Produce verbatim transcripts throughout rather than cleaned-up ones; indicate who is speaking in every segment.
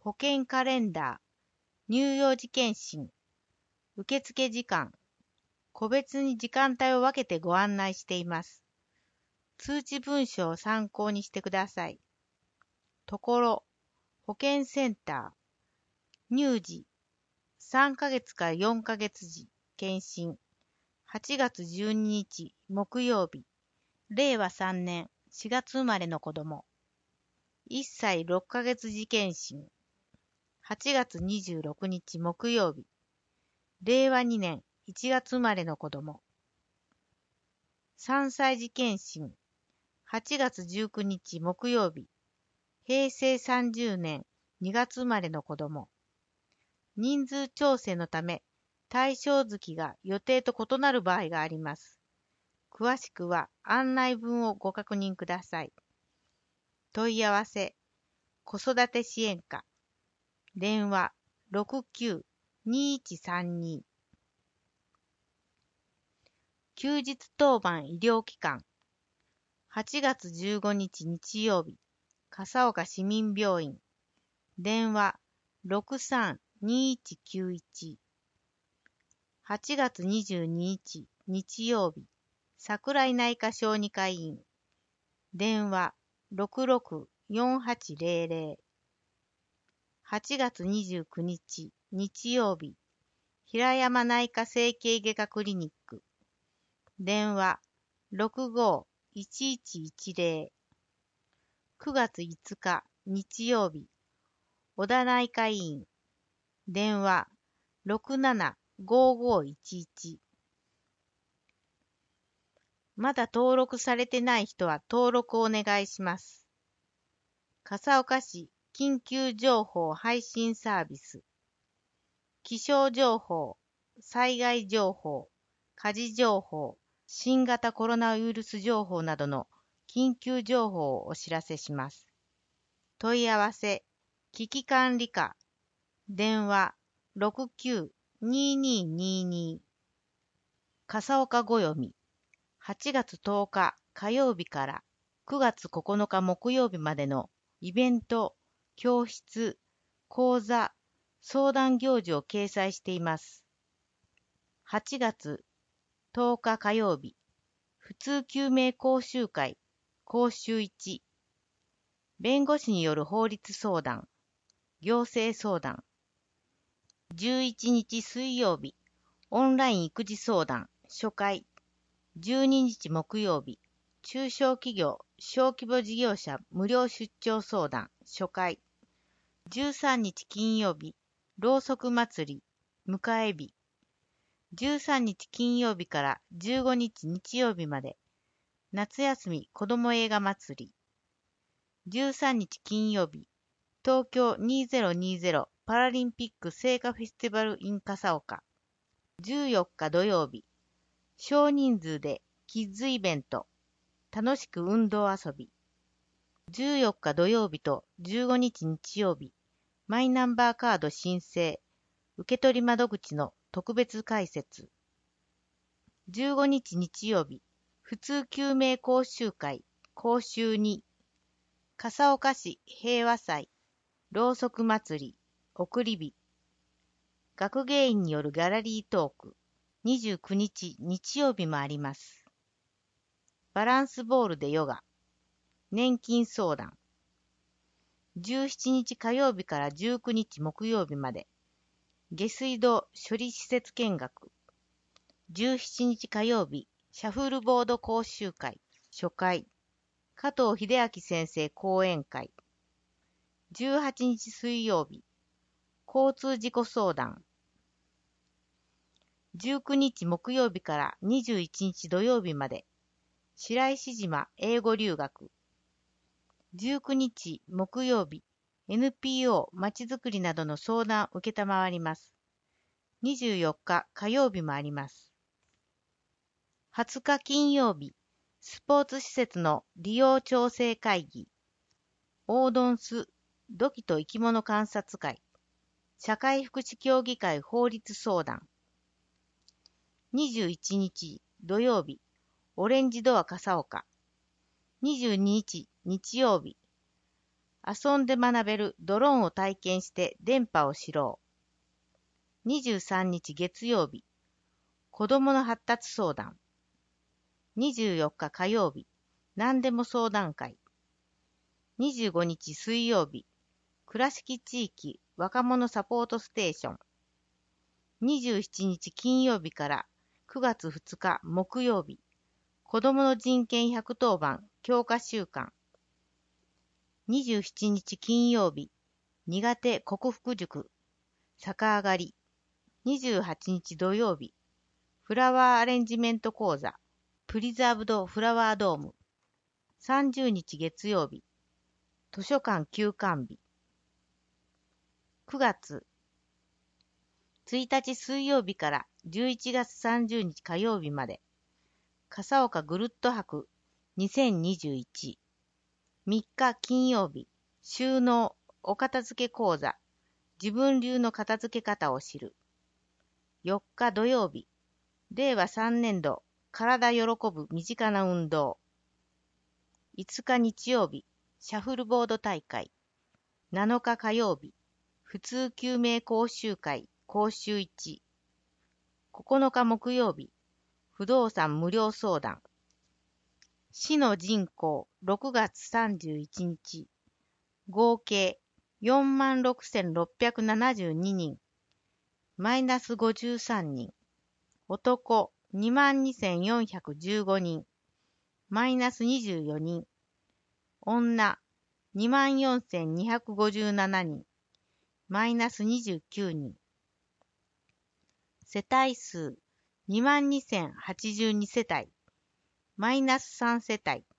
Speaker 1: 保険カレンダー、乳幼児検診、受付時間、個別に時間帯を分けてご案内しています。通知文書を参考にしてください。ところ、保健センター、乳児、さんかげつからよんかげつ児、検診、はちがつじゅうににち木曜日、れいわさんねんしがつ生まれの子供、いっさいろっかげつ児検診、はちがつにじゅうろくにち木曜日、れいわにねんいちがつ生まれの子供、さんさい児検診、はちがつじゅうくにち木曜日、へいせいさんじゅうねんにがつ生まれの子供、人数調整のため、対象月が予定と異なる場合があります。詳しくは案内文をご確認ください。問い合わせ、子育て支援課、電話 ろくきゅう にいちさんに。休日当番医療機関、はちがつじゅうごにち日曜日、笠岡市民病院、電話 ろくさん にいちきゅういち。はちがつにじゅうににち日曜日、桜井内科小児科医院、電話 ろくろく よんはちぜろぜろ。はちがつにじゅうくにち日曜日、平山内科整形外科クリニック、電話 ろくご いちいちいちぜろ。くがついつか日曜日、小田内科医院、電話 ろくなな ごごいちいち。まだ登録されてない人は登録をお願いします。笠岡市緊急情報配信サービス。気象情報、災害情報、火事情報、新型コロナウイルス情報などの緊急情報をお知らせします。問い合わせ、危機管理課、電話 ろくきゅう にいににいに。笠岡ごよみ、はちがつとおか火曜日からくがつここのか木曜日までのイベント、教室、講座、相談行事を掲載しています。はちがつとおか火曜日、普通救命講習会、講習いち、弁護士による法律相談、行政相談。じゅういちにち水曜日、オンライン育児相談、初回。じゅうににち木曜日、中小企業、小規模事業者無料出張相談、初回。じゅうさんにち金曜日、ろうそく祭り、迎え日。じゅうさんにち金曜日からじゅうごにち日曜日まで、夏休み子ども映画祭り。じゅうさんにち金曜日、東京にせんにじゅうパラリンピック聖火フェスティバル in 笠岡。じゅうよっか土曜日、少人数でキッズイベント、楽しく運動遊び。じゅうよっか土曜日とじゅうごにち日曜日、マイナンバーカード申請、受取窓口の特別開設。じゅうごにち日曜日、普通救命講習会、講習に、笠岡市平和祭、ろうそく祭り、送り火。学芸員によるギャラリートーク、にじゅうくにち日曜日もあります。バランスボールでヨガ、年金相談。じゅうしちにち火曜日からじゅうくにち木曜日まで、下水道処理施設見学。じゅうしちにち火曜日、シャッフルボード講習会、初回。加藤秀明先生講演会。じゅうはちにち水曜日、交通事故相談。じゅうくにち木曜日からにじゅういちにち土曜日まで、白石島英語留学。じゅうくにち木曜日、エヌピーオー まちづくりなどの相談を受けたまわります。にじゅうよっか火曜日もあります。はつか金曜日、スポーツ施設の利用調整会議。オードンス、土器と生き物観察会。社会福祉協議会法律相談。にじゅういちにち土曜日、オレンジドア笠岡。にじゅうににち日曜日、 遊んで学べるドローンを体験して電波を知ろう。にじゅうさんにち月曜日、子どもの発達相談。にじゅうよっか火曜日、何でも相談会。にじゅうごにち水曜日、倉敷地域若者サポートステーション。にじゅうしちにち金曜日からくがつふつか木曜日、子どもの人権ひゃくとおばん強化週間。にじゅうしちにち金曜日、苦手克服塾、逆上がり。にじゅうはちにち土曜日、フラワーアレンジメント講座、プリザーブドフラワードーム。さんじゅうにち月曜日、図書館休館日。くがつついたち水曜日からじゅういちがつさんじゅうにち火曜日まで、笠岡ぐるっと博にせんにじゅういち。みっか金曜日、収納お片付け講座、自分流の片付け方を知る。よっか土曜日、れいわさんねんど体喜ぶ身近な運動。いつか日曜日、シャフルボード大会。なのか火曜日、普通救命講習会講習いち。ここのか木曜日、不動産無料相談。市の人口ろくがつさんじゅういちにち、合計 よんまんろくせんろっぴゃくななじゅうににん、マイナスごじゅうさんにん。男 にまんにせんよんひゃくじゅうごにん、マイナスにじゅうよにん。女 にまんよんせんにひゃくごじゅうななにん、マイナスにじゅうきゅうにん。世帯数 にまんにせんはちじゅうに 世帯、マイナスさん世帯。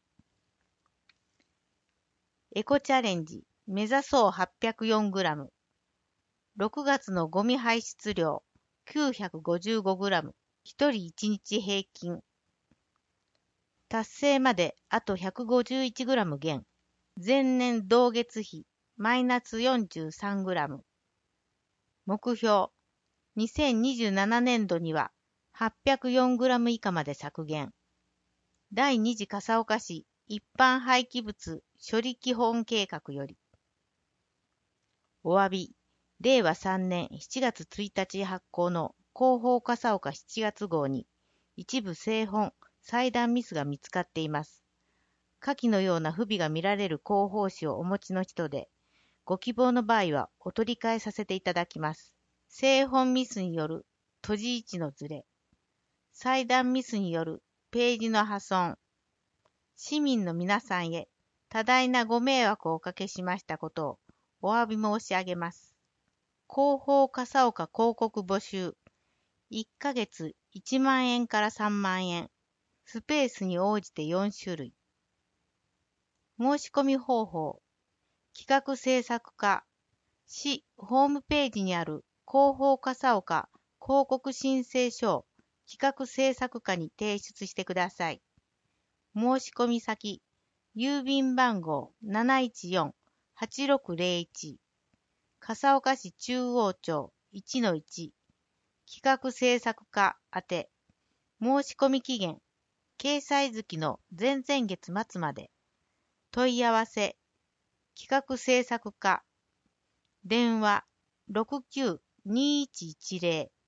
Speaker 1: エコチャレンジ目指そう はっぴゃくよんグラム。ろくがつのゴミ排出量 きゅうひゃくごじゅうごグラム、ひとりいちにち平均。達成まであと ひゃくごじゅういちグラム減。前年同月比マイナス よんじゅうさんグラム。目標にせんにじゅうななねんどには はっぴゃくよんグラム以下まで削減。第二次笠岡市一般廃棄物処理基本計画より。お詫び、れいわさんねんしちがつついたち発行の広報笠岡しちがつ号に一部製本、裁断ミスが見つかっています。下記のような不備が見られる広報誌をお持ちの人で、ご希望の場合はお取り替えさせていただきます。製本ミスによる閉じ位置のずれ、裁断ミスによるページの破損、市民の皆さんへ多大なご迷惑をおかけしましたことをお詫び申し上げます。広報笠岡広告募集、いっかげついちまんえんからさんまんえん、スペースに応じてよんしゅるい。申し込み方法、企画制作課、市ホームページにある広報笠岡広告申請書を企画制作課に提出してください。申し込み先、郵便番号 なないちよんはちろくぜろいち、笠岡市中央町 いちのいち、企画制作課宛て、申し込み期限、掲載月の前々月末まで、問い合わせ、企画制作課、電話 ろくきゅうにいちいちぜろ